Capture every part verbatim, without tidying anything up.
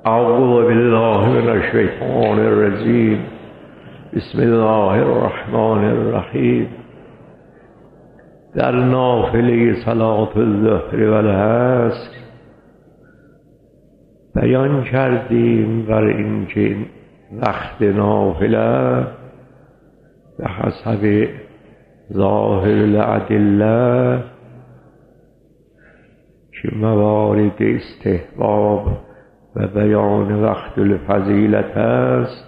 اعوذ بالله من الشیطان الرجیم. بسم الله الرحمن الرحیم. در نافله صلاة الظهر و العصر بیان کردیم بر اینکه وقت نافله به حسب ظاهر الادله که موارد استحباب و بیان وقت الفضیلت است،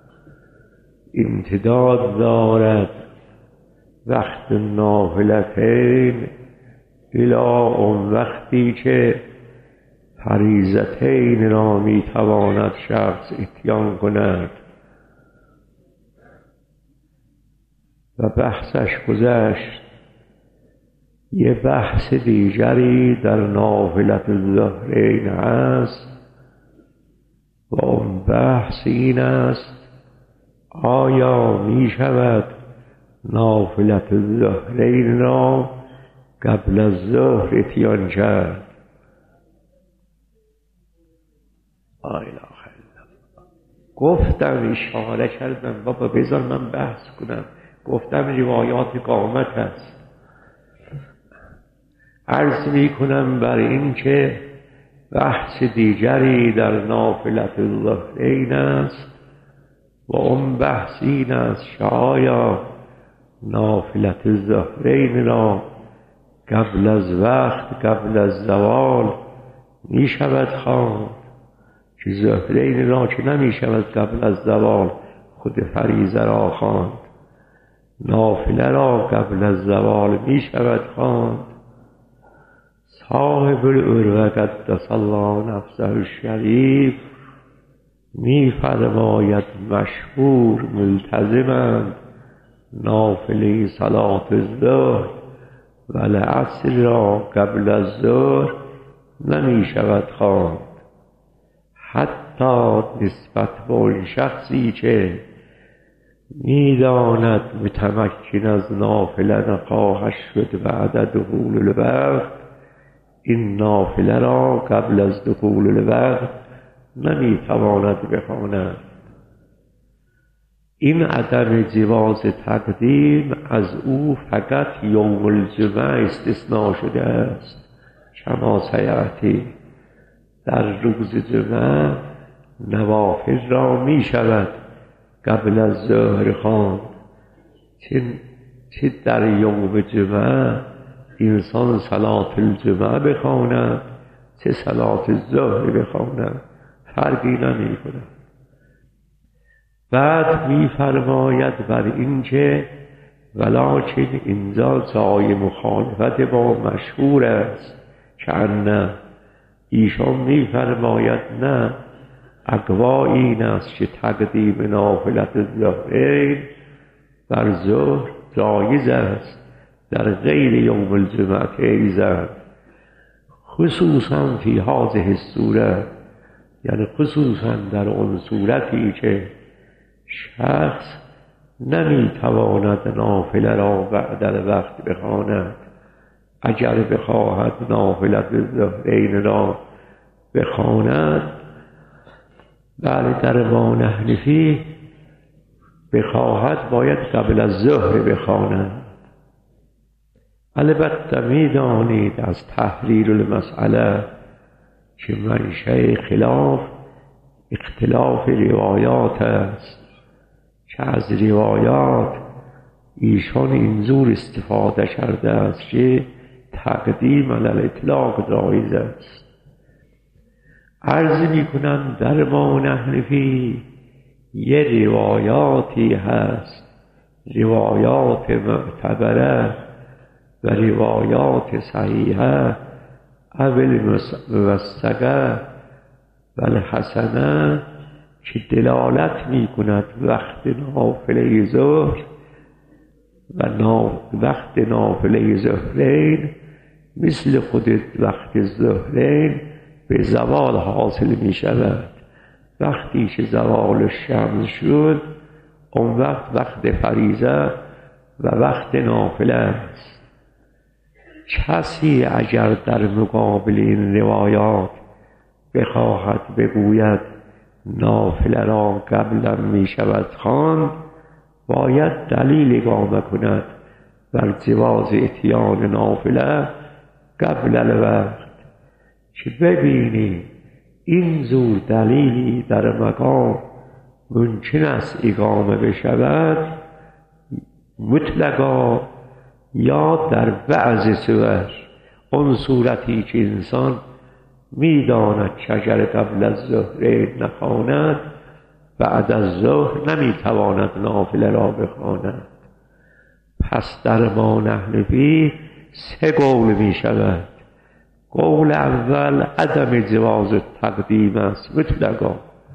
امتداد دارد وقت نافلتین الی اون وقتی که فریضتین را میتواند شخص اتیان کند و بحثش گذشت. یه بحث دیگری در نافلت الظهرین است و اون بحث این است: آیا می شود نافلت الظهرین را قبل از ظهر اتیان کرد؟ لا اله الا الله. گفتم، اشاره کردم بابا بذار من بحث کنم، گفتم روایات قامت است. عرض می کنم بر این که بحث دیگری در نافلت الظهرین است و اون بحث این است که آیا نافلت الظهرین را قبل از وقت، قبل از زوال می شود خواند؟ که ظهرین را که نمی شود قبل از زوال خود فریضه را خواند، نافله را قبل از زوال می شود خواند. صاحب العروة قدس الله نفسه الشریف می فرماید مشهور ملتزمند نافله صلاة الظهر و العصر را قبل از ظهر نمی شود خواند، حتی نسبت به اون شخصی که می داند متمکن از نافله نخواهد شد بعد دخول الوقت، این نافله را قبل از دخول الوقت نمی تواند بخواند. این عدم جواز تقدیم از او فقط یوم الجمعه استثناء شده است. کما سیأتی، در روز جمعه نوافل را می شود قبل از ظهر خواند، چه در یوم جمعه انسان صلاة الجمعه بخواند چه صلاة الظهر بخواند، فرقی نمی کند. بعد می فرماید بر این که ولکن اینجا جای مخالفت با مشهور است که نه، ایشان می فرماید نه، اقوا این است که تقدیم نافلت الظهرین بر ظهر جایز است در غیر یوم الجمعه ایضا، خصوصا فی هذه الصورت، یعنی خصوصا در اون صورتی که شخص نمیتواند نافله را بعد الوقت بخواند. اگر بخواهد نافلت الظهرین را بخواند، بله در ما نحن فیه بخواهد باید قبل از ظهر بخواند. البته می دانید از تحلیل المسئله که منشأ خلاف اختلاف روایات است، که از روایات ایشان اینجور استفاده کرده است که تقدیم علی الاطلاق جایز است. عرض می کنم در ما نحن فیه یه روایاتی هست، روایات معتبره و روایات صحیحه اول موثقه و الحسنه که دلالت می کند وقت نافله ظهر و وقت نافله ظهرین مثل خود وقت ظهرین به زوال حاصل می شود. وقتی که زوال شمس شد، اون وقت وقت فریضه و وقت نافله است. کسی اگر در مقابل این روایات بخواهد بگوید نافله را قبلا می شود خواند، باید دلیل اقامه کند بر جواز اتیان نافله قبل الوقت، که ببینی این زور دلیلی در مقام ممکن است اقامه بشود مطلقا یا در بعض صور، اون صورتی که انسان میداند که اگر قبل از ظهر نخواند بعد از ظهر نمیتواند نافله را بخواند. پس در ما نحن فیه سه قول می شود. قول اول عدم جواز تقدیم است مطلقا،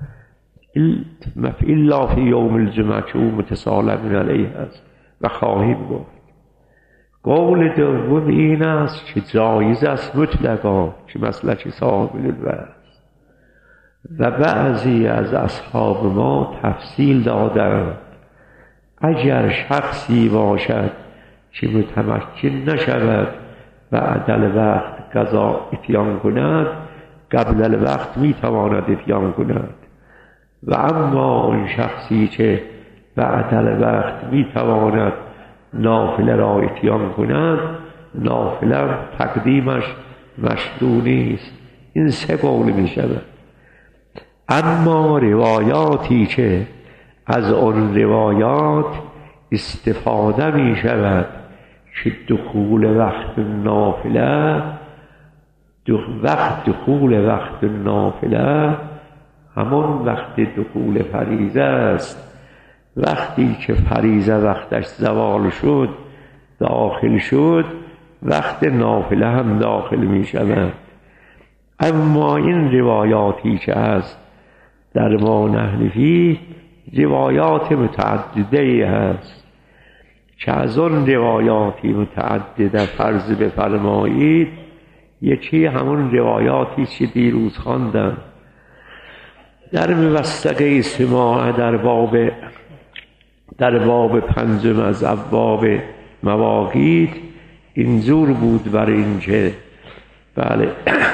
الا فی یوم الجمعه که او متسالم علیه است و خواهیم گفت. قول دوم این است که جایز است مطلقا، که مسلک صاحب الوقت و بعضی از اصحاب ما تفصیل دادند اگر شخصی باشد که متمکن نشود بعد الوقت قضا اتیان کند، قبل الوقت میتواند اتیان کند، و اما اون شخصی که بعد الوقت میتواند نافله را اتیان کند، نافله تقدیمش مشروع نیست. این سه قول می شود. اما روایاتی که از آن روایات استفاده می شود که دخول وقت نافله وقت دخول وقت نافله همان وقت دخول فریضه است. وقتی که فریضه وقتش زوال شد داخل شد، وقت نافله هم داخل می شود. اما این روایاتی که از در ما نحن فیه روایات متعدده هست که از آن روایاتی متعدده فرض بفرمایید یکی همون روایاتی که دیروز خواندم در موثقه سماع در باب در باب پنجم از ابواب مواقیت اینجور بود بر اینکه بله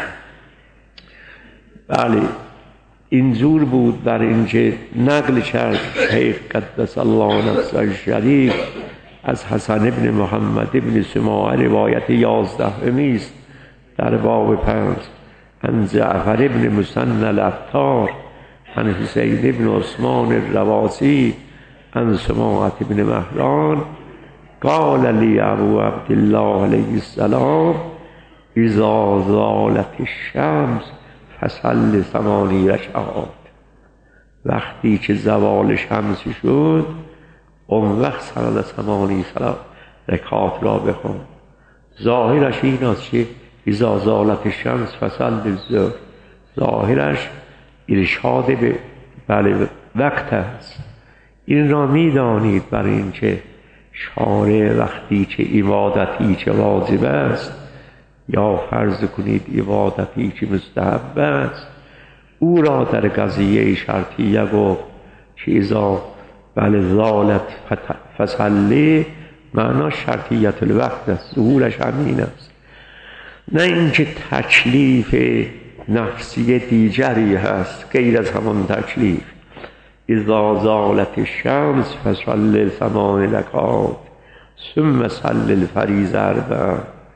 بله اینجور بود بر اینکه نقل کرد شیخ قدس الله نفسه الشریف از حسن ابن محمد ابن سماع روایت یازدهمی است در باب پنج، عن جعفر ابن مسن العطار عن حسین ابن عثمان الرواسی عن سماعة ابن مهران قال لی ابو عبدالله علیه السلام اذا زالت الشمس فصل ثمانی رکعات. وقتی که زوال شمس شد اون وقت صلی ثمانی رکعات را بخون. ظاهرش این است که اذا زالت الشمس فصل الظهر، ظاهرش ارشاد به بله وقت است. این را می دانید برای اینکه شارع وقتی که عبادتی که واجب است یا فرض کنید عبادتی که مستحب است او را در قضیه شرطیه گفت که اذا بله زالت فصلی، معنا شرطیت الوقت است، ظهورش همین است، نه اینکه تکلیف نفسی دیگری هست غیر از همان تکلیف. اذا زالت الشمس فصل ثمان رکعات ثم صل الفریضه اربعا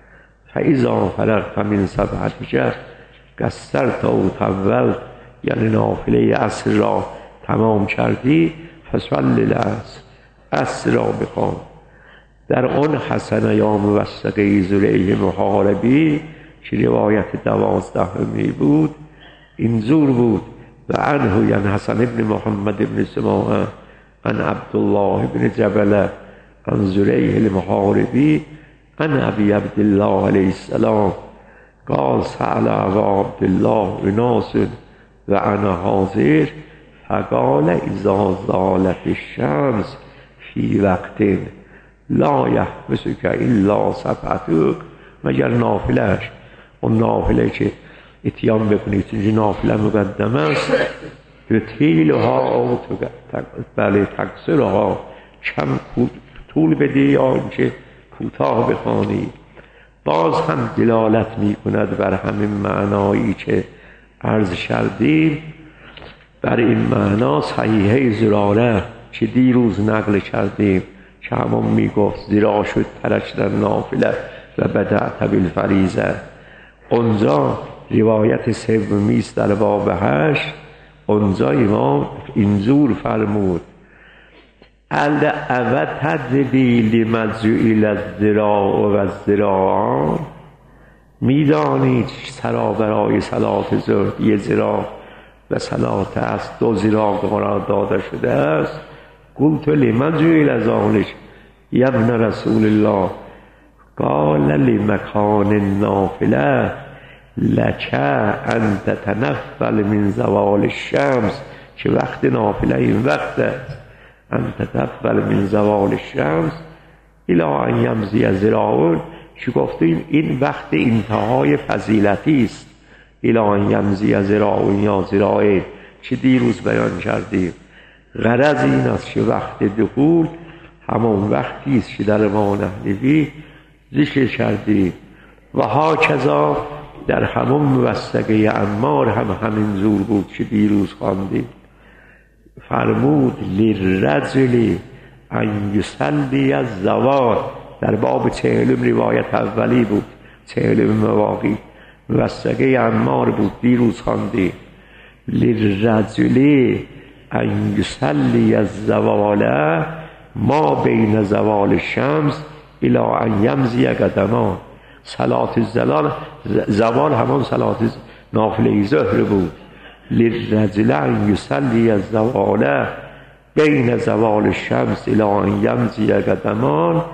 فاذا فرغت من سبحتک قصرت او طولت، یعنی نافله عصر را تمام کردی فصل العصر، عصر را بخوان. در آن حسن یا موثقه زلیح محاربی که روایت دوازدهمی بود اینجور بود و عنه یعنی حسن ابن محمد ابن سماعه عن عبدالله ابن جبل عن زلیح المحاربی عن ابی عبدالله علیه السلام قال سأل ابا عبدالله وناس و انا حاضر فقال اذا زالت الشمس فی وقت لا یحبسک الا سبحتک، مگر نافلهش اون نافله که اتیام بکنید چونکه نافله مقدم است تطیلها او بله تقصیرها کم طول بدی یا اینکه کوتاه بخوانی. باز هم دلالت می کند بر همین معنایی که عرض کردیم بر این معنا صحیحه زراره که دیروز نقل کردیم که همون میگفت زیرا شد ترک در نافله و بدأت بالفریضه. اونجا روایت سومی است در باب هشت. اونجا امام اینجور فرمود الاول تدبی لمجعول الذراع و الذراعان، میدانید سرا برای صلات ظهر یه ذراع و صلات است دو ذراع قرار داده شده است. قلت لمجعول ذلک یا ابن رسول الله قال لمکان النافله لک ان تتنفل من زوال الشمس، که وقت نافله این وقت است، ان تتنفل من زوال الشمس الی ان یمضی ذراع، که گفتیم این وقت انتهای فضیلتی است. الی ان یمضی ذراع یا ذراع که دیروز بیان کردیم. غرض این است که وقت دخول همون وقتی است که در ما نحوی ذکر کردیم و ها کذا در همون موثقه عمار هم همین زور بود که دیروز خواندیم. فرمود للرجل ان یصلی الزوال، در باب چهلم روایت اولی بود، چهلم مواقیت موثقه عمار بود دیروز خواندیم. للرجل ان یصلی الزوال ما بین زوال الشمس الی ان یمضی قدمان. صلات الزلال زوال همان صلات نافله ظهر بود. للرجل ان یصلی الزوال بین زوال الشمس الی ان یمضی قدمان.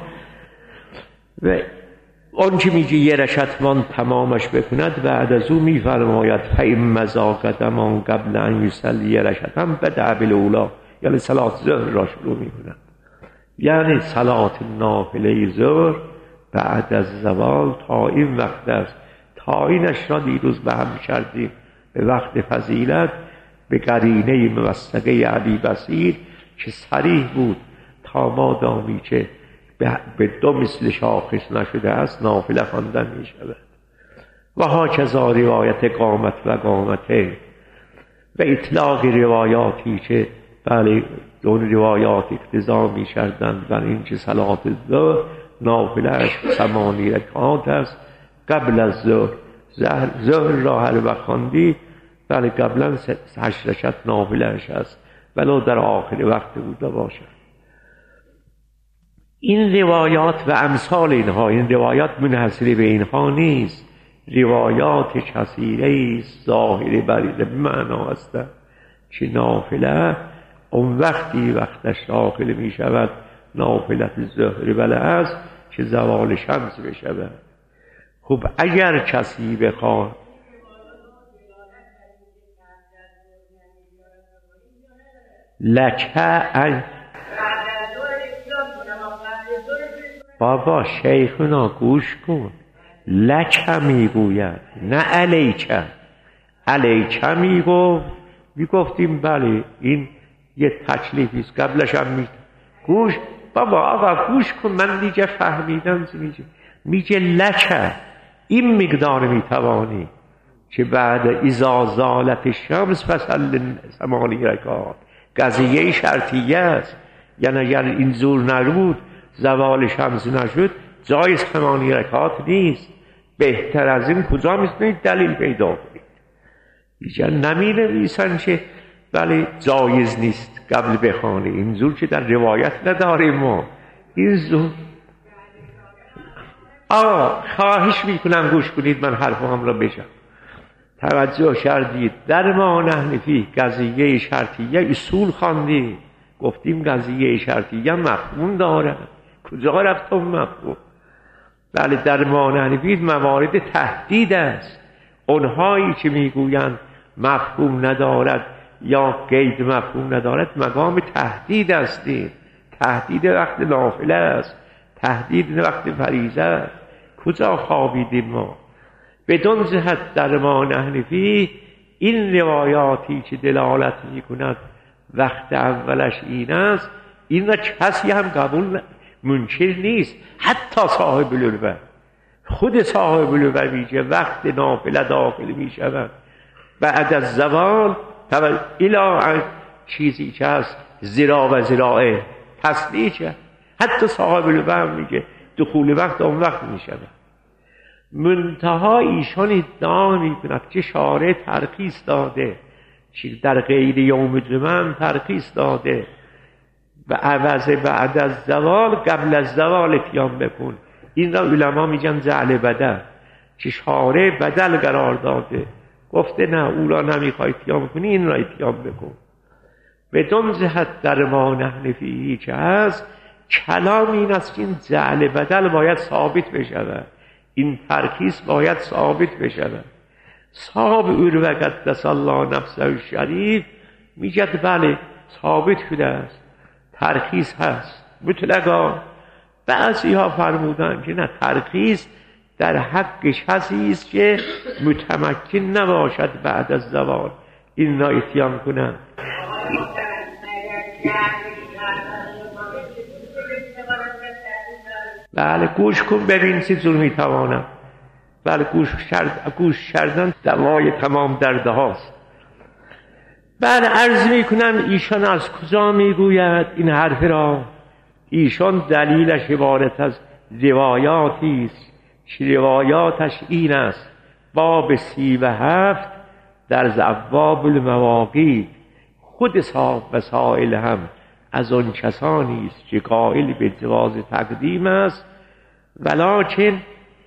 و اون که میگه یه رکعتمان تمامش بکند بعد از او میفرماید فإن مضی قدمان قبل ان یصلی رکعتا بدأ بالاولی، یعنی صلات ظهر را شروع میکند. یعنی صلات نافله ظهر بعد از زوال تا این وقت است. تا اینش را دیروز به هم کردیم به وقت فضیلت به قرینه موثقه علی بصیر که صریح بود تا ما دامی که به دو مثل شاخص نشده است نافله خواندن می شود. و ها کذا روایت قامت و قامته و اطلاق روایاتی که بله دون روایات اقتضا می کردند بر این که صلات الظهر نافله اش ثمانی رکعات است. قبل از ظهر ظهر را هر وقت خواندی بله قبلا هشت رکعت نافله اش است ولو در آخر وقت بوده باشد. این روایات و امثال اینها، این روایات منحصر به اینها نیست، روایات کثیره است ظاهر بریده به معنا هستند که نافله اون وقتی وقتش داخل می شود نافلت ظهر بله است که زوال شمس بشود. خب اگر کسی بخواد لکه بابا شیخنا گوش کن، لکه میگوید نه علیکه. علیکه میگفت میگفتیم بله این یه تکلیفیست قبلش هم می گوش بابا آقا گوش کن من دیگه فهمیدم. میگه میگه لکه این مقدار میتوانی که بعد اذا زالت الشمس فصل ثمانی رکعات. قضیه شرطیه است، یعنی اگر این زور نبود زوال شمس نشد جایز ثمانی رکعات نیست. بهتر از این کجا میتونید دلیل پیدا کنید؟ دیگه نمی نویسن که بله جایز نیست قبل بخوانی. این زور که در روایت نداریم ما. این زور آه خواهش میکنم گوش کنید من حرفم را بشم. توجه کردید در ما نحنفی قضیه شرطیه اصول خواندید، گفتیم قضیه شرطیه مفهوم داره. کجا رفتم مفهوم؟ بله در ما نحنفی موارد تهدید است. اونهایی که میگویند مفهوم ندارد یا قید مفهوم ندارد مقام تهدید هستیم. تهدید وقت نافله است، تهدید وقت فریضه است. کجا خوابیدیم ما؟ بدون جهت در ما نحنفی این روایاتی که دلالت میکند وقت اولش این است این را کسی هم قبول منکر نیست. حتی صاحب العلوه، خود صاحب العلوه میگه وقت نافله داخل میشود بعد از زوال الی چیزی که هست زرا و زراعه تصلیح چه حتی صاحب الوقت میگه دخول وقت اون وقت میشه. منتها ایشان ادعا میکند که شارع ترخیص داده، در غیر یوم جمعه ترخیص داده و عوض بعد از زوال قبل از زوال اتیان بکن. این را علما میگن جعل بدل، که شارع بدل قرار داده، گفته نه او را نمیخوای اتیان کنی، این را اتیان بکن. بدون جهت در ما نحن فیه که هست کلام این است که این جعل بدل باید ثابت بشود، این ترخیص باید ثابت بشود. صاحب عروه قدس الله نفسه الشریف میگد بله ثابت شده است، ترخیص هست مطلقا. بعضی ها فرمودن که نه، ترخیص در حقش هستی است که متمکن نباشد بعد از زوال این را اتیان کنند. بله گوش کن ببین چه جور میتوانم. بله گوش کرد، گوش کردن دوای تمام درده هاست. بله عرض میکنم ایشان از کجا میگوید این حرف را؟ ایشان دلیلش عبارت از روایاتی است که روایاتش این است: باب سی و هفت در ابواب المواقیت، خود صاحب وسائل هم از آن کسانی است که قائل به جواز تقدیم است، ولکن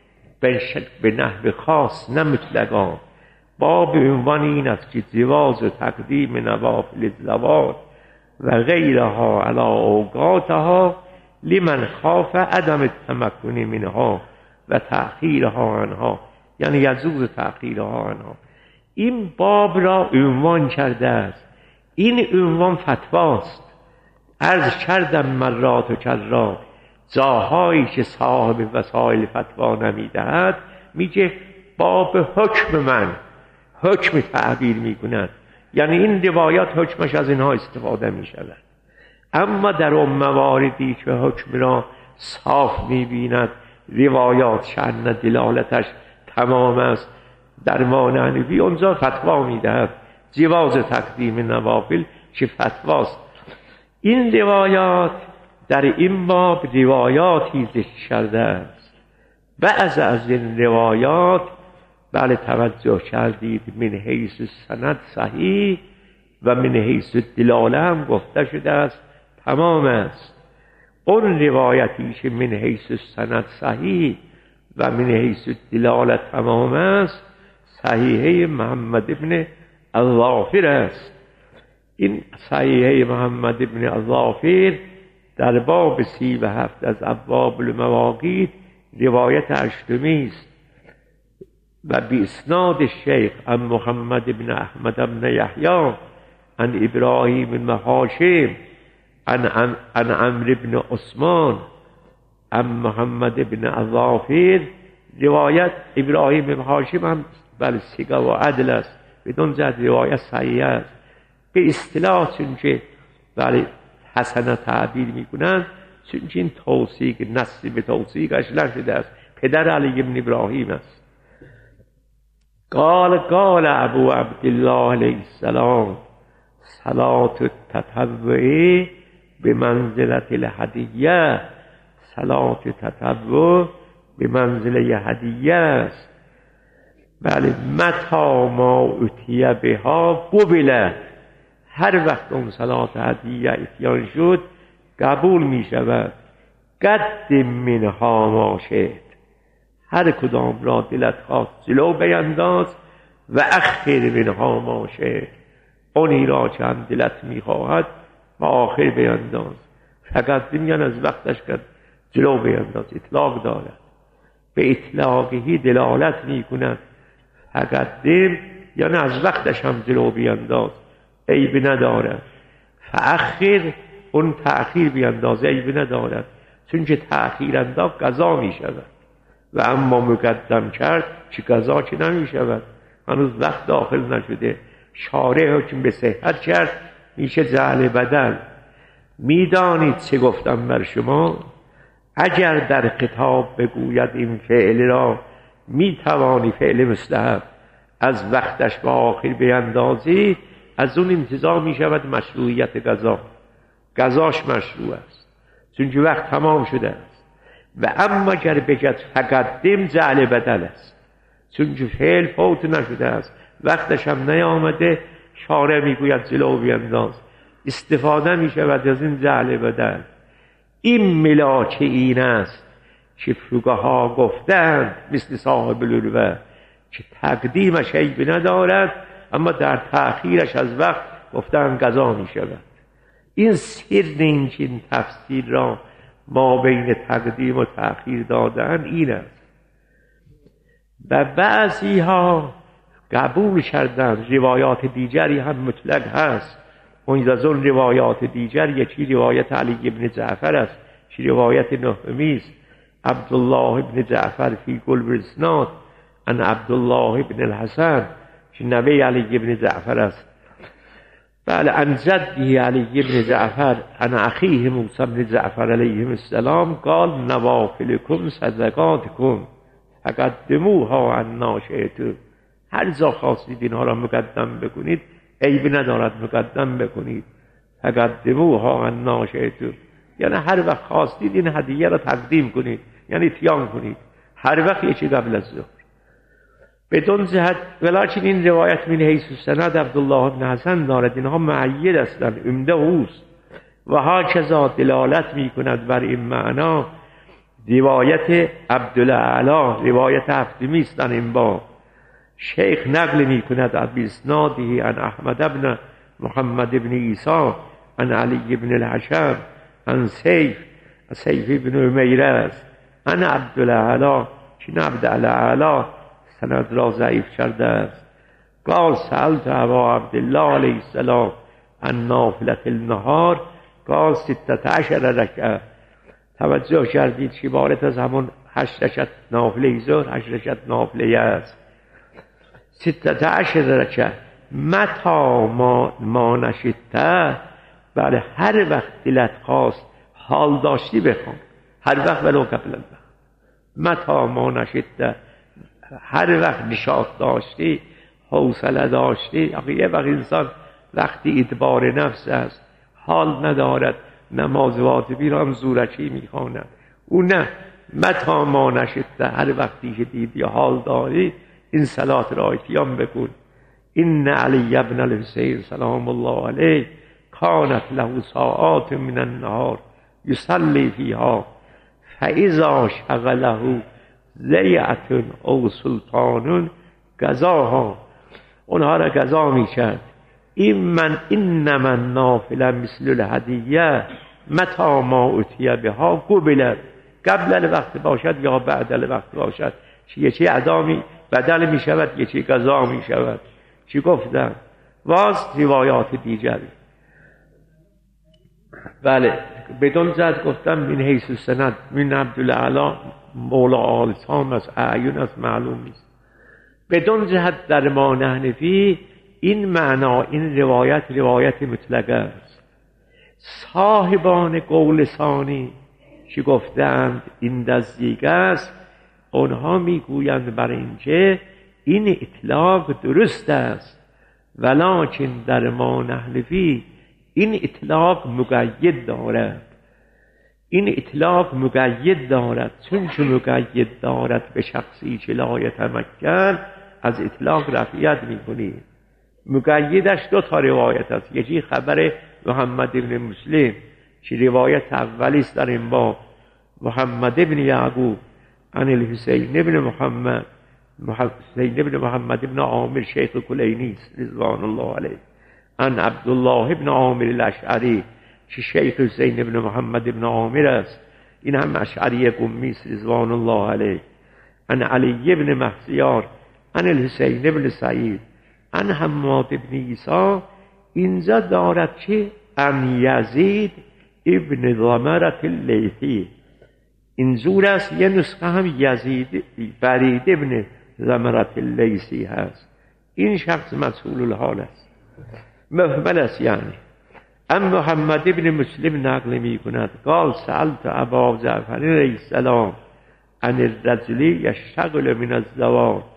به نحو خاص نه مطلقا. باب عنوان این است که جواز تقدیم نوافل الزوال و غیرها علی اوقاتها لمن خاف عدم التمکن منها و تأخیرها عنها، یعنی یجوز تأخیرها عنها. این باب را عنوان کرده است. این عنوان فتواست. عرض کردم مرات و کرات، جاهایی که صاحب وسائل فتوا نمیدهد میگه باب حکم من، حکم تعبیر میکند، یعنی این روایات حکمش از اینها استفاده میشود. اما در اون مواردی که حکم را صاف میبیند، روایات شأن دلالتش تمام است، در مانعنوی اونجا فتوا میدهد جواز تقدیم نوافل که فتواست. این روایات در این باب روایاتی ذکر کرده است. بعض از این روایات بله توجه کردید من حیث سند صحیح و من حیث دلاله هم گفته شده است تمام است. اون روایتی که من حیث سند صحیح و من حیث دلاله تمام است صحیحه محمد ابن الظافر است. این صحیحه محمد ابن الظافر در باب سی و هفت از ابواب المواقیت روایت هشتمی است و بی اسناد الشیخ عن محمد ابن احمد ابن یحیی عن ابراهیم بن هاشم عن عن عمرو بن عثمان عن محمد ابن الظافر. روایت ابراهیم بن هاشم هم بله ثقه و عدل است، بدون جد روایت صحیح است. به اصطلاح چون که بله حسن تعبیر میکنند، چون که این توثیق نصی به توثیقش نشده است، پدر علی بن ابراهیم است. قال قال ابو عبدالله علیه السلام صلاة التطوع به منزلت الهدیه، صلاة تطوع به منزله هدیه است. بله متا ما اتیه بها قبلت، هر وقت اون صلات هدیه اتیان شد قبول می شود. قدم منها ما شئت، هر کدام را دلت خواست جلو بینداز، و اخر منها ما شئت، اونی را که هم دلت می خواهد و آخر بینداز. فقط میگن از وقتش کرد جلو بینداز، اطلاق دارد، به اطلاقی دلالت می کند. فقط دم یعنی از وقتش هم جلو بینداز، عیب ندارد. فاخر اون تأخیر بینداز، عیب ندارد، چون که تأخیر انداز قضا می شود. و اما مقدم کرد چه قضا که نمی شود، هنوز وقت داخل نشده. شارع حکم به صحت کرد، میشه جعل بدل. میدانید چه گفتم بر شما؟ اگر در کتاب بگوید این فعل را میتوانی فعل مستحب، از وقتش به آخر بیندازی، از اون انتزاع می شود مشروعیت قضا. قضاش مشروع است چون که وقت تمام شده است. و اما گر بگد فقدم جعل بدل است، چون که فعل فوت نشده است، وقتش هم نیامده، شارع میگوید جلو بینداز، استفاده می شود از این جعل بدل. این ملاک این است که فقها گفتند مثل صاحب العروة که تقدیمش عیب ندارد، اما در تأخیرش از وقت گفتند قضا می شود. این سر این که این تفسیر را ما بین تقدیم و تأخیر دادن این است. و بعضی ها قبول کردن روایات دیگری هم مطلق هست. اون از اون روایات دیگر یکی روایت علی ابن جعفر است، چی روایت نهمی است، عبدالله ابن جعفر فی قلب الاسناد ان عبدالله ابن الحسن که نوه علی ابن جعفر است، بله، ان جده علی ابن جعفر ان اخیه موسی ابن جعفر علیه السلام قال نوافلکم صدقاتکم فقدموها عنا شئتم. هر جا خواستید اینها را مقدم بکنید، عیب ندارد مقدم بکنید. فقدموها عنا شئتم یعنی هر وقت خواستید این هدیه را تقدیم کنید، یعنی اتیان کنید، هر وقت یکی قبل از ظهر. بدون جهت ولکن این روایت من حیث السند عبدالله بن حسن دارد، اینها معید هستند، عمده اوست. و هاکذا دلالت می کند بر این معنا روایت عبدالاعلی، روایت هفتمی است در این باب. شیخ نقل می کند از اسناده عن احمد بن محمد بن عیسی عن علی بن الحشم عن سیف سیف بن امیره است عن عبدالاعلی که عبدالاعلی سند را ضعیف کرده است. قال سألت ابا عبدالله علیه السلام عن نافلة النهار قال ستة عشر رکعه. توجه کردید که عبارت از همون هشت رکعت نافله ظهر، هشت رکعت نافله است. ستة عشر رکعه متا ما, ما نشدته، بله هر وقت دلت خواست حال داشتی بخوان، هر وقت ولو قبل الوقت. متا ما نشدته، هر وقت نشاط داشتی، حوصله داشتی. آخه یه وقت انسان وقتی ادبار نفس است، حال ندارد، نماز واجبی را هم زورکی میخواند، او نه. متا ما نشدته، هر وقتی که دیدی حال داری این صلات را اتیان بکن. این علی ابن الحسین سلام الله علیه کانت له ساعات من النهار یصلی فیها فاذا شغله ضیعة او سلطان قضاها، اونها را قضا میکرد. این من این من نافله مثل الهدیه متا ما اتیه بها قبلت، قبل الوقت باشد یا بعد الوقت باشد، یکی ادامی بدل می شود، یکی قضا می شود. چی گفتن؟ واز روایات دیگری. بله بدون زد گفتم من حیث السند من عبدالاعلی مولا آل سام از اعیون از معلوم نیست. بدون جهت در ما نحنفی این معنا، این روایت روایت مطلقه است. صاحبان قول ثانی که گفتند این دزدیگه است، اونها میگویند بر اینکه این اطلاق درست است، ولکن در ما نحنفی این اطلاق مقید دارد. این اطلاق مقید دارد، چون که مقید دارد به شخصی که لا یتمکن، از اطلاق رفعیت میکنی. مقیدش دو تا روایت است، یکی خبر محمد ابن مسلم که روایت اولی است در این باب، محمد ابن یعقوب عن الحسین ابن محمد حسین ابن محمد ابن عامر شیخ کلینی رضوان الله علیه عن عبدالله ابن عامر الاشعری که شیخ حسین ابن محمد ابن عامر است، این هم اشعری قمی است رضوان الله علیه. عن علی ابن محسیار عن الحسین ابن سعید عن حماد ابن عیسی. اینجا دارد که عن یزید ابن ضمرة اللیثی، اینجور است. یه نسخه هم یزید فرید ابن ضمرة اللیثی هست. این شخص مسئول الحال است، مهمل است یعنی. ام محمد ابن مسلم نقل می کند قال سألت ابا جعفر علیه السلام عن الرجل یشتغل من الزوال.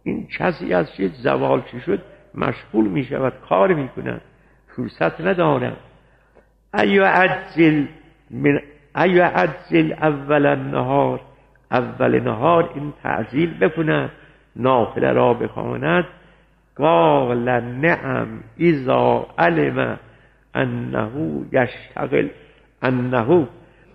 این کسی از چیز زوال چی شد مشغول می شود، کار می کند، فرصت ندارد. ایو عجل من ایو عجل اول النهار، اول نهار این تعجیل بکند، نافله را بخواند. قال نعم اذا علم انه یشتغل انه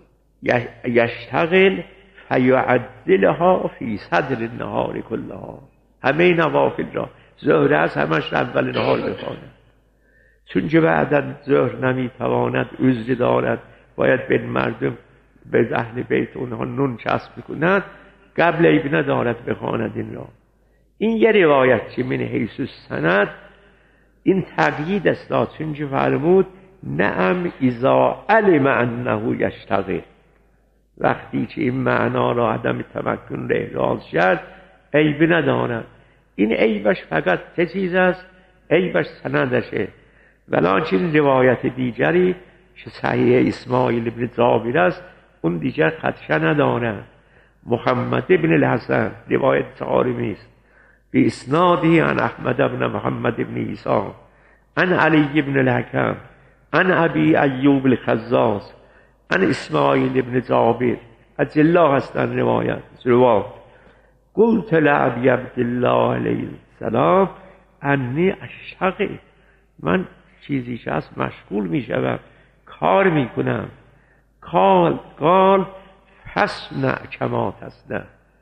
یشتغل فیعجلها فی صدر النهار کلها. همه نوافل را ظهر است همش اول نهار بخواند، چون که بعدا ظهر نمیتواند، عذر دارد، باید به مردم به اهل بیت اونها نون چسب کند، قبل عیب ندارد بخواند این را. این یه روایت که من حیث السند این تقیید است، چون که فرمود نعم اذا علم انه یشتغل، وقتی که این معنا را عدم تمکن را احراز کرد عیب ندارد. این عیبش فقط سه چیز است، عیبش سندشه. ولکن روایت دیگری که صحیح اسماعیل ابن جابر است اون دیگر خدشه ندارد. محمد ابن الحسن روایت صارمی است به اسنادی عن احمد ابن محمد ابن عیسی عن علی ابن الحکم عن ابی ایوب الخزاز عن اسماعیل ابن جابر اجلا هستن روایت روایت قلت لعبی عبدالله علیه السلام انی اشتغل، من چیزی که هست مشغول می شدم، کار می کنم. قال قال فصنع کما تصنع،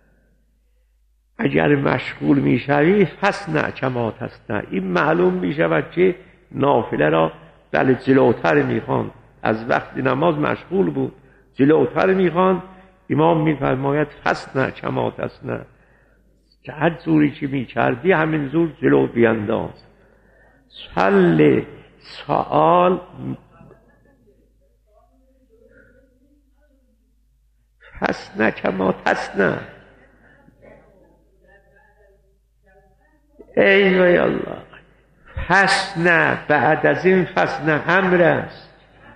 اگر مشغول می شوی فصنع کما تصنع. این معلوم می شود که نافله را بله جلوتر می خوان، از وقت نماز مشغول بود جلوتر می خوان. امام می فرماید فصنع کما تصنع، که هر جوری که می کردی همین زور جلو بینداز. صل سؤال فصنع کما تصنع. ای وای الله، فصنع بعد از این فصنع امر است.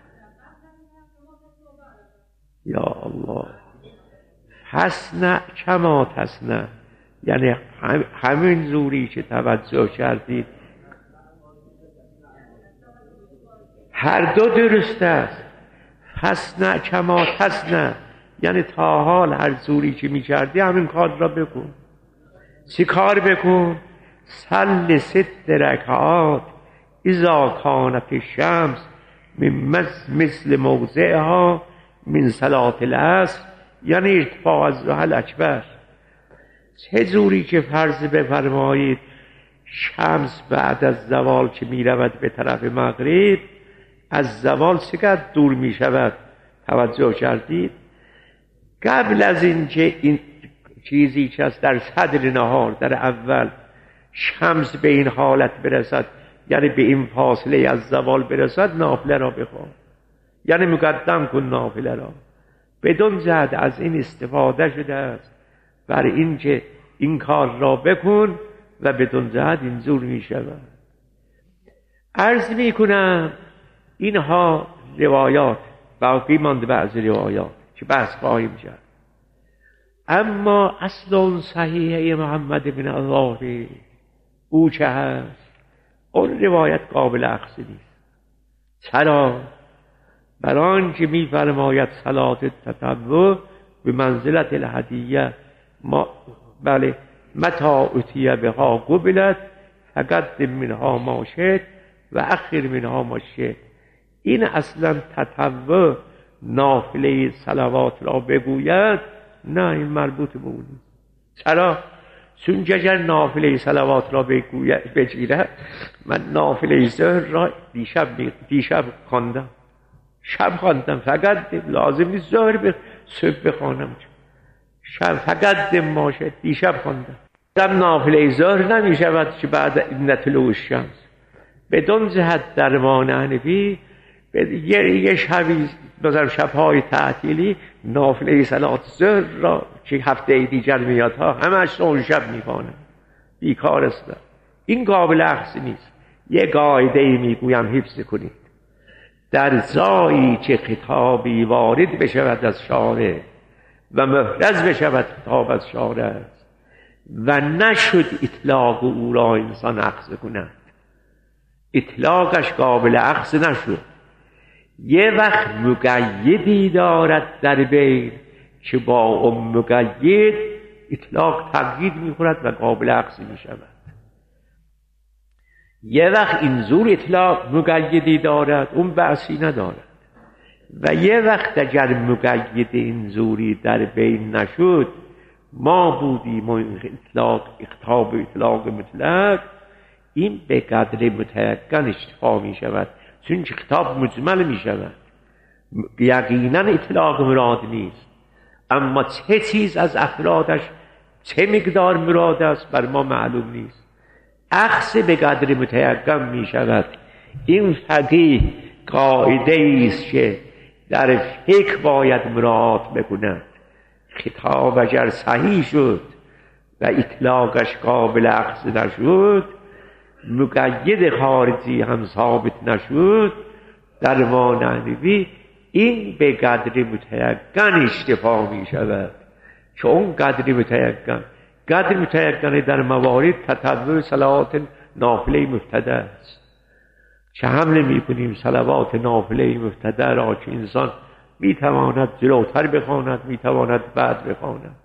یا الله، فصنع کما تصنع یعنی همین زوری که توجه کردید هر دو درست است. فصنع کما تصنع یعنی تا حال هر زوری که می کردی همین کار را بکن. چی کار بکن؟ صل ست رکعات اذا کانت الشمس من مثل موضعها من صلاة العصر، یعنی ارتفاع از ضحی الاکبر. چه جوری که فرض بفرمایید شمس بعد از زوال که می رود به طرف مغرب، از زوال چقدر دور می شود توجه کردید؟ قبل از این که این چیزی که است در صدر نهار در اول شمس به این حالت برسد، یعنی به این فاصله از زوال برسد، نافله را بخوان، یعنی مقدم کن نافله را. بدون جهت از این استفاده شده است برای این که این کار را بکن و بدون جهت اینجور می شود. عرض می کنم اینها روایات، باقی مانده بعض روایات که بحث خواهیم کرد. اما اصل صحیح محمد بن الله او چه هست؟ اون روایت قابل اخذ نیست. چرا؟ بران که می فرماید صلات تطوع به منزلت الهدیه، ما بله متا اتیه بها قبلت فقدم منها ما شئت و اخر منها ما شئت. این اصلا تطوع نافله صلوات را بگوید، نه این مربوط به اون نیست. چرا؟ چون اگر نافله صلوات را بگوید بگیرد، من نافله ظهر را دیشب دیشب خواندم، شب خواندم، فقط لازم نیست ظهر به صبح بخوانم، شب فقط ماشه دیشب خواندم. دم نافله ظهر نمی شود که بعد نطلوع الشمس. بدون جهت در درمان حنفی یه, یه شبی مثلا شبهای تعطیلی نافله صلات ظهر را که هفته دیگر میاد ها همش اون شب میخوانم، بیکار است. این قابل اخذ نیست. یه قاعده ای میگویم حفظ کنید، در جایی که خطابی وارد بشود از شارع و محرز بشود خطاب از شارع است، و نشد اطلاق او را انسان اخذ کند. اطلاقش قابل اخذ نشد. یه وقت مقیدی دارد در بین که با اون مقید اطلاق تقیید می‌خورد و قابل اخذ می‌شود. یه وقت اینجور اطلاق مقیدی دارد، اون بحثی ندارد. و یه وقت اگر مقید اینجوری در بین نشد، ما بودیم و اطلاق اختاب اطلاق مطلق، این به قدر متیقن اشتفا می شود، چون خطاب مجمل می شود. یقینا اطلاق مراد نیست، اما چه چیز از افرادش چه مقدار مراد است بر ما معلوم نیست. اخذ به قدر متیقن می شود. این فقیه قاعده است که در فقه باید مراعات بکند. خطاب اگر صحیح شد و اطلاقش قابل اخذ نشد، مقید خارجی هم ثابت نشد، در ما نحوی این به قدر متیقن اشتفا می شود. که اون قدر متیقن قدر متیقن در موارد تطوع صلوات نافله مبتدأ است. چه حمله می کنیم صلوات نافله مبتدأ را که انسان می تواند جلوتر بخواند، می تواند بعد بخواند.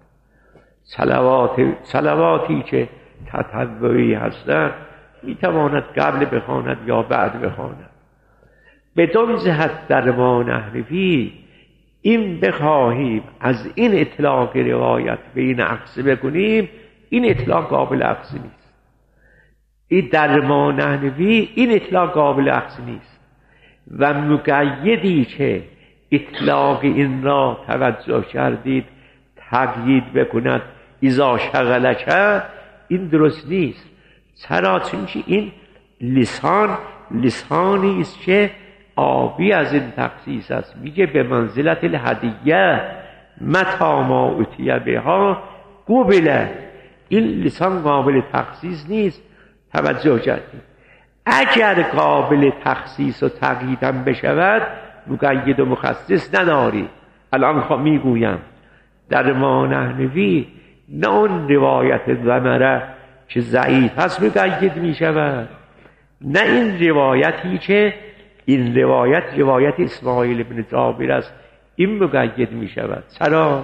صلوات صلواتی که تطوعی هستند می تواند قبل بخواند یا بعد بخواند. بدون جهت در ما نحوی این بخواهیم از این اطلاق روایت به این اخذ بکنیم، این اطلاق قابل اخذ نیست. این در ما نحوی این اطلاق قابل اخذ نیست. و مقیدی که اطلاق این را توجه کردید تقیید بکند اذا شغلک، این درست نیست. چرا؟ چون که این لسان لسانی است که آبی از این تخصیص است. میگه به منزلت الهدیه متا ما اتیه بها قبله. این لسان قابل تخصیص نیست. توجه کردید. اگر قابل تخصیص و تقیید هم بشود، مقید و مخصص نداری. الان خب میگویم در ما نحوی نه اون روایت زمره که ضعیف هست مقید می شود، نه این روایتی که این روایت روایت اسماعیل بن جابر است، این مقید می شود. چرا؟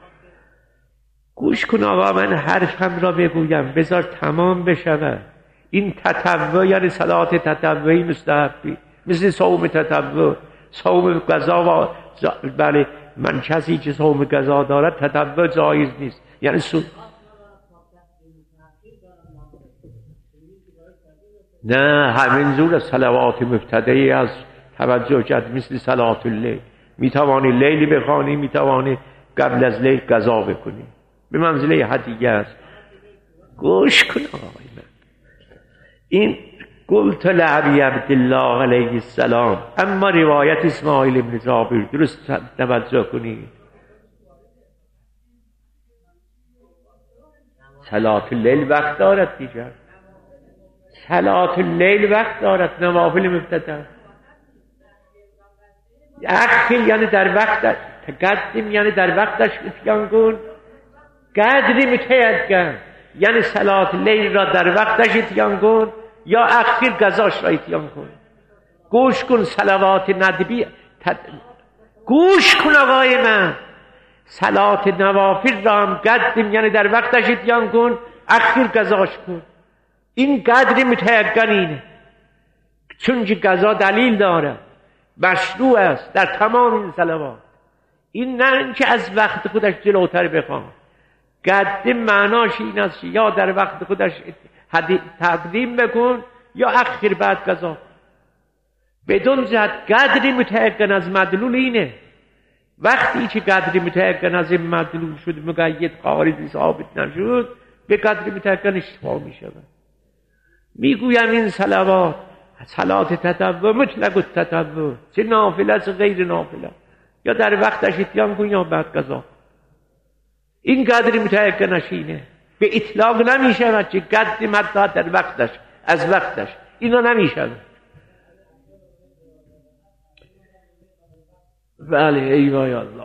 گوش کن آقا، من حرفم را بگویم، بذار تمام بشود. این تطوع یعنی صلات تطوعی مستحبی، مثل صوم تطوع، صوم قضا. و بله، من کسی که صوم قضا دارد تطوع جایز نیست. یعنی سو... نه همین جور صلوات مبتدئی از توجه کرد، مثل صلات اللیل. میتوانی لیلی بخوانی، میتوانی قبل از لیل قضا بکنی، به منزله هدیه است. گوش کن آقای من، این قلت لعبی عبدالله علیه السلام. اما روایت اسماعیل بن جابر درست توجه کنید. صلات اللیل وقت دارد دیگر، صلات اللیل وقت دارد، نوافل مبتدأ. اخیر یعنی در وقت، تقدم یعنی در وقتش اتیان کن، قدری متیقن یعنی صلات اللیل را در وقتش اتیان کن یا اخیر قضاش را اتیان کن. گوش کن صلوات ندبی تد... گوش کن آقای من، صلات نوافل را هم قدم یعنی در وقتش اتیان کن، اخیر قضاش کن. این قدر متیقن اینه، چون که قضا دلیل داره، مشروع است در تمام این صلوات. این نه اینکه از وقت خودش جلوتر بخوام. قدم معناش این است یا در وقت خودش تقدیم بکن یا اخیر بعد قضا. بدون جهت قدری متیقن از مدلول اینه. وقتی که قدری متیقن از این مدلول شد، مقید خارجی ثابت نشد، به قدری متیقن اشتفا می شود. میگویم این صلوات، صلات تطوع مطلق التطوع، چه نافله چه غیر نافله، یا در وقتش اتیان کن یا بعد قضا. این قدری متیقنش اینه. به اطلاق نمی شود که قدری مطلع در وقتش از وقتش، اینا نمی شود. بله ای وای الله.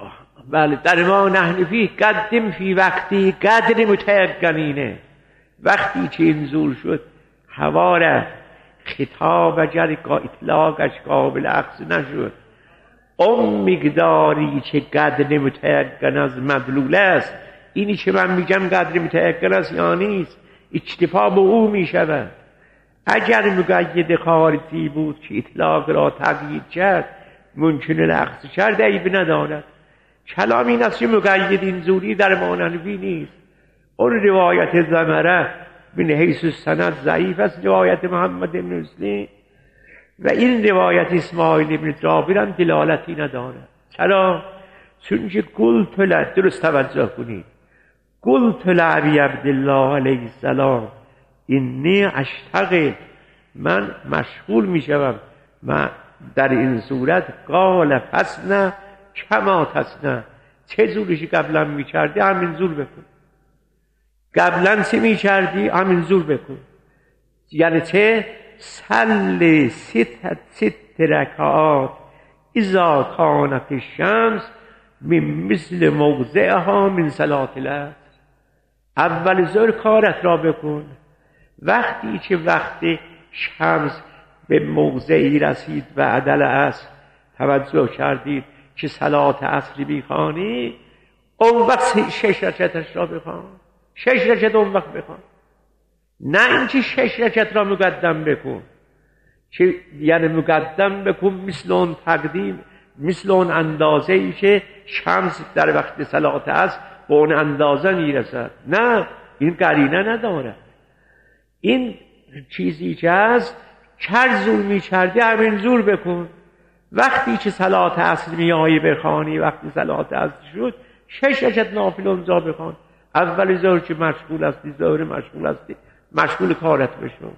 بله در ما نحن فی قدم فی وقتی قدر متیقنینه. وقتی که این زور شد حواره خطاب اگر اطلاقش قابل اخذ نشد، اون مقداری که قدر متیقن از مدلول است، اینی که من میگم قدر متیقن است یا نیست، اکتفا به او میشود. اگر مقید خارجی بود که اطلاق را تقیید کرد ممکنه لغز کرد، عیب ندارد. کلام این است که مقید این زوری در ماننوی نیست. اون روایت زمره من حیث السند ضعیف است، روایت محمد بن مسلم، و این روایت اسماعیل بن جابر هم دلالتی ندارد. چرا؟ چون که قلت له، درست توجه کنید، قلت لعبی عبدالله علیه السلام اینی اشتغل، من مشغول می شوم. من در این صورت قال فسنه کما تسنه، چه زورشی قبلا می کردی همین زور بکن، قبلا چه می کردی همین زور بکن. یعنی چه؟ سل ست ست رکعات اذا کانت الشمس من مثل موضعها من صلاة العصر. اول ظهر کارت را بکن، وقتی که وقت شمس به موضعی رسید و عدل عصر توجه کردید که صلاة عصری بیخوانی، اون وقت شش رکعتش را بخوان، شش رکعت اون وقت بخوان، نه اینکه شش رکعت را مقدم بکن. که یعنی مقدم بکن مثل اون تقدیم، مثل اون اندازه ای که شمس در وقت صلاة عصر به اون اندازه میرسد. نه، این قرینه نداره. این چیزی که هست چر زور میکردی همین زور بکن. وقتی که صلاة عصر میایی بخوانی، وقتی صلاة عصر شد شش رکعت نافله اونجا بخوان. اول ظهر که مشغول هستی، ظهر مشغول هستی، مشغول کارت بشو.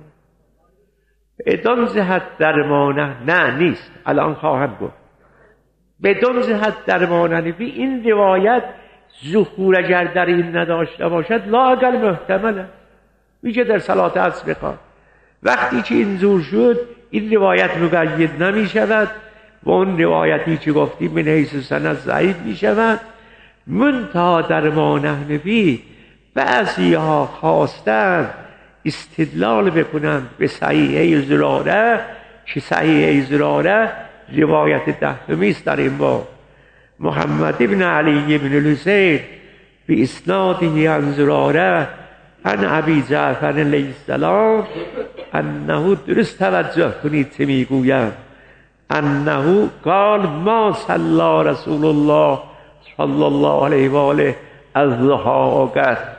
بدون جهت درمانه نه نیست، الان خواهم گفت. بدون جهت درمانه نفی این روایت ظهور اگر در این نداشته باشد لااقل محتمل است، میگه در صلاة عصر بخوان. وقتی که این زور شد این روایت مقید نمی شود و اون روایتی که گفتیم من حیث سند ضعیف می شود. منتها در ما نحنفی بعضی ها خواستند استدلال بکنند به صحیحه زراره، که صحیحه زراره روایت دهمی است در این باب. محمد ابن علی ابن الحسین به اسناده عن زراره عن ابی جعفر علیه السلام انه، درست توجه کنید چه میگویم، انه قال ما صلی رسول الله صلی الله علیه و آله الضحی قط.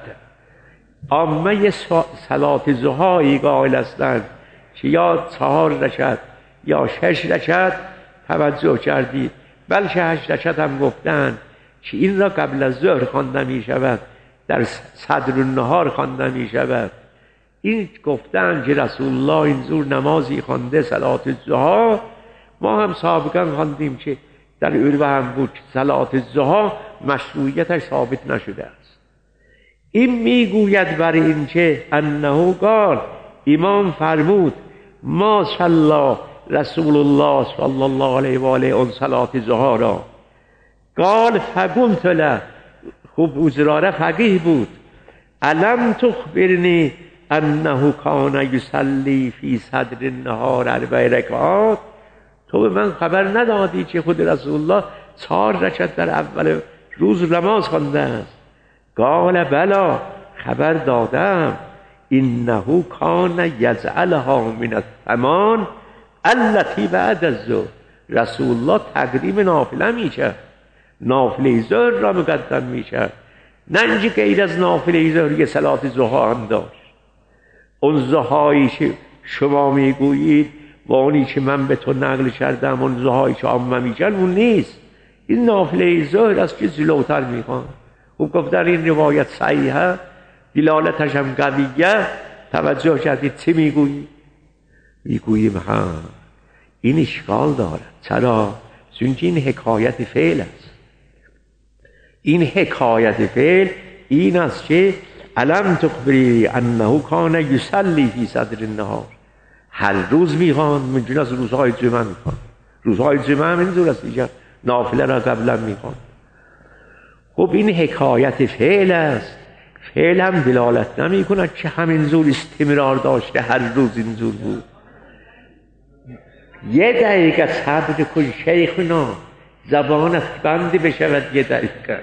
عامه صلات ضحی قائل هستند که یا چهار رکعت یا شش رکعت، توجه کردید، بلکه هشت رکعت هم گفتند که این را قبل از ظهر خوانده می شود، در صدر النهار خوانده می شود. این گفتند که رسول الله این زور نمازی خوانده صلات الضحی. ما هم سابقا خواندیم که در علوه هم بود که صلات الضحی مشروعیتش ثابت نشده است. این میگوید برای این که انه قال، امام فرمود ما صلی رسول الله صلی الله علیه و آله اون صلات الضحی را. قال فقلت له، خوب وزراره فقیه بود، الم تخبرنی انه کان یصلی فی صدر النهار اربع رکعات. تو به من خبر ندادی که خود رسول الله چهار رکعت در اول روز نماز خوانده است؟ قال بلا، خبر دادم، انه کان یجعلها من الثمان التي بعد الظهر. رسول الله تقدیم نافله میکرد، نافله ظهر را مقدم میکرد، نه اینکه غیر از نافله ظهر یه صلات ضحی هم داشت. اون ضحایی که شما میگویید و اونی که من به تو نقل کردم، اون ضحایی که عامه میگن اون نیست. این نافله ظهر است که جلوتر میخوان. او گفت در این روایت صحیحه، دلالتش هم قویه. توجه کردید چی میگویی؟ میگوییم ها این اشکال دارد. چرا؟ چون این حکایت فعل است. این حکایت فعل این است که الم تخبری انه کان یصلی فی صدر النهار، هر روز میخوان، ممکن است روزهای جمعه میخوان، روزهای جمعه هم اینجور است دیگه، نافله را قبلا میخوان. خب این حکایت فعل است، فعل هم دلالت نمی کند که همین زور استمرار داشته، هر روز این زور بود. یه دقیقه صبر کن شیخنا، زبانت بندی بشود یه دقیقه.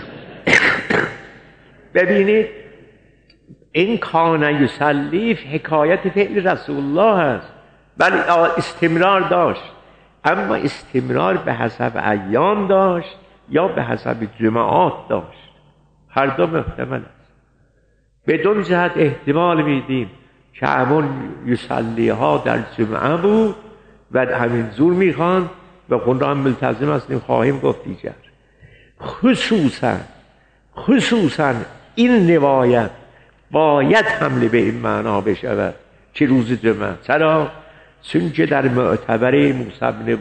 ببینید این کان یصلی حکایت فعل رسول الله است، ولی استمرار داشت، اما استمرار به حسب ایام داشت یا به حسب جماعات داشت، هر دو محتمل است. بدون جهت احتمال میدیم که همون یصلی ها در جمعه بود و همین زور میخوان و خود را هم ملتزم هستیم، خواهیم گفت دیگر. خصوصا خصوصا این روایت باید حمله به این معنا بشود که روز جمعه. چرا؟ چون که در معتبر موسی بن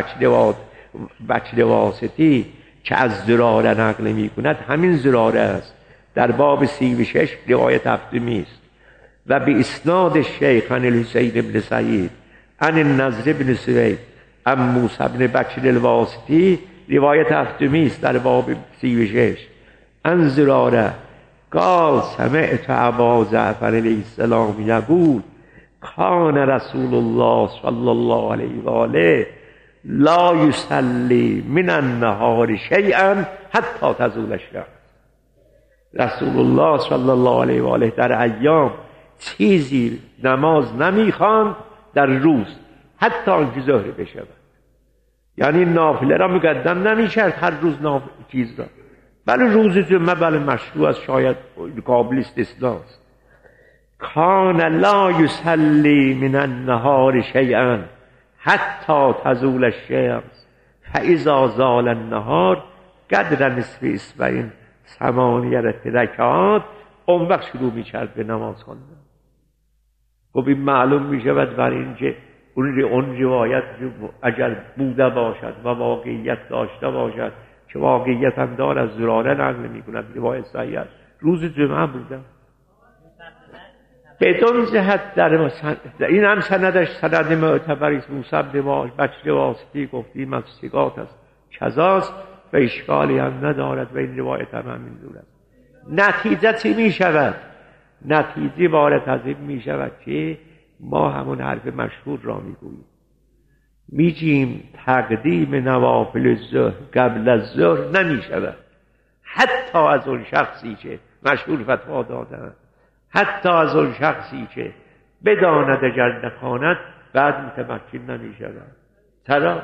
بچل واسطی که از زراره نقل می کند همین زراره است، در باب سی و شش روایت هفتمی است و به اسناد شیخ عن الحسین بن سعید عن النضر بن سوید عن موسی بن بچل الواسطی روایت هفتمی است در باب سی و شش. عن زراره قال سمعت ابا جعفر علیه السلام یقول کان رسول الله صلی الله علیه و آله لا یصلی من النهار شیئا حتی تزول الشمس. رسول الله صلی الله علیه و آله در ایام چیزی نماز نمیخواند در روز حتی آنکه ظهر بشود، یعنی نافله را مقدم نمیکرد هر روز نافله چیز را، بله روز جمعه بله مشروع است، شاید قابل استثناست. کان لا یصلی من النهار شیئا حتی تزول الشمس فاذا زال النهار قدر نصف اصبعین ثمانیه رکعات، اون وقت شروع میکرد به نماز خواندن. خب این معلوم میشود بر این که اون اون روایت اگر بوده باشد و واقعیت داشته باشد، که واقعیت هم دار از زراره نقل میکند، روایت صحیح است، روز جمعه بوده. بدون جهت در این هم سندش سند معتبری است، موسی بن بچل واسطی گفتیم از ثقات است، کذاست و اشکالی هم ندارد و این روایت هم همین جور است. نتیجه چی می شود؟ نتیجه وارد از این می شود که ما همون حرف مشهور را می گوییم، میگیم تقدیم نوافل الظهر قبل از ظهر نمی شود، حتی از اون شخصی که مشهور فتوا دادن، حتی از اون شخصی که بداند اگر نخواند بعد متمکن نمی شود. چرا؟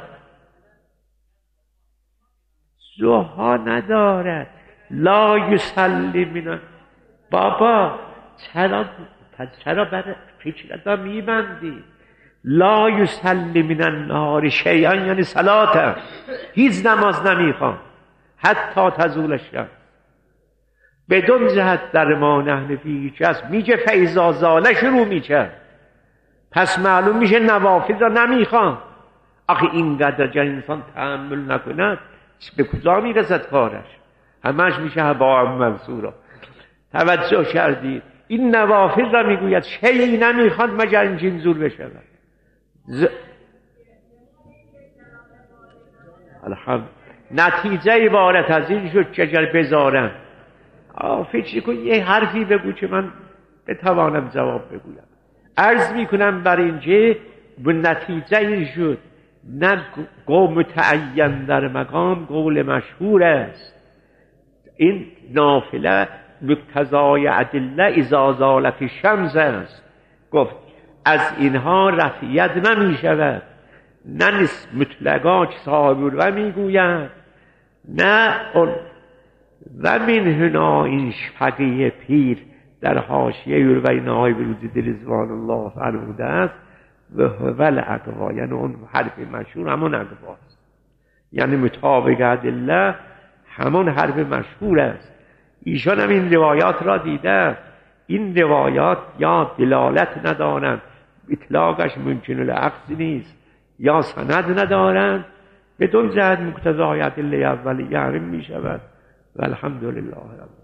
ضحی ندارد. لا یصلی من بابا چرا چرا برای فکرت را میبندی؟ لا یصلی من النهار شیئا یعنی صلاته، هیچ نماز نمیخوام حتی تزول الشمس. بدون جهت در ما نحن فیه هست، میگه فاذا زال شروع میشه، پس معلوم میشه نوافل را نمیخوام. آخه اینقدر اگر انسان تحمل نکند به کجا میرسد کارش؟ همش میشه هباء منثورا. توجه کردید؟ این نوافل را میگوید شیئی نمیخواد مگر اینکه این زور بشود. ز... الحمد نتیجه عبارت از این شد که اگر بذارم فکر کن یه حرفی بگو که من بتوانم جواب بگویم. عرض میکنم بر اینکه به نتیجه این شد، نه قول متعین در مقام قول مشهور است. این نافله مقتضای ادله اذا زالت الشمس است، گفت از اینها رفعیت نمی شود، نه نسب مطلقا که صاحب و میگوید، نه اون و من هنا این فقیه پیر در حاشیه یروی نهای بروزی رضوان الله فرموده است و هول اقوا، یعنی اون حرف مشهور همون اقوا است، یعنی مطابق ادله همون حرف مشهور است. ایشان هم این روایات را دیده، این روایات یا دلالت ندارند، اطلاقش ممکن الاخذ نیست، یا سند ندارند، بدون جهت مقتضای ادله اولیه همین می شود و الحمدلله رب